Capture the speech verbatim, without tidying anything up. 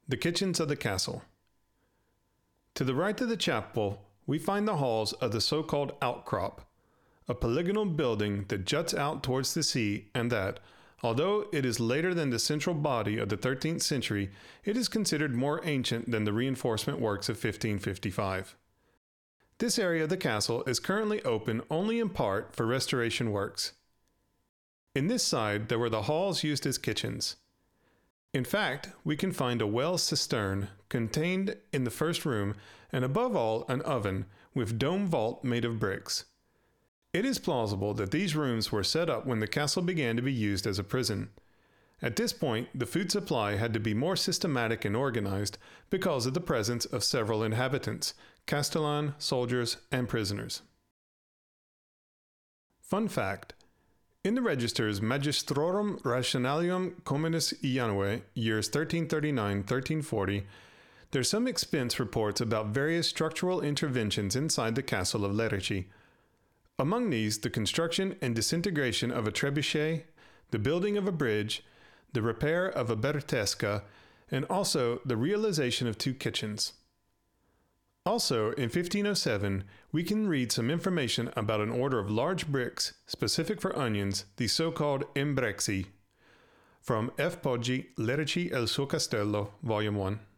The kitchens of the castle. To the right of the chapel, we find the halls of the so-called outcrop, a polygonal building that juts out towards the sea and that, although it is later than the central body of the thirteenth century, it is considered more ancient than the reinforcement works of fifteen fifty-five. This area of the castle is currently open only in part for restoration works. In this side, there were the halls used as kitchens. In fact, we can find a well cistern contained in the first room and above all an oven with dome vault made of bricks. It is plausible that these rooms were set up when the castle began to be used as a prison. At this point, the food supply had to be more systematic and organized because of the presence of several inhabitants, castellan, soldiers, and prisoners. Fun fact: in the registers Magistrorum Rationalium Communis Janue, years thirteen thirty-nine to thirteen forty, there's some expense reports about various structural interventions inside the castle of Lerici. Among these, the construction and disintegration of a trebuchet, the building of a bridge, the repair of a bertesca, and also the realization of two kitchens. Also, in fifteen oh seven, we can read some information about an order of large bricks specific for onions, the so-called imbrexi, from F. Poggi, Lerici e il suo castello, Volume one.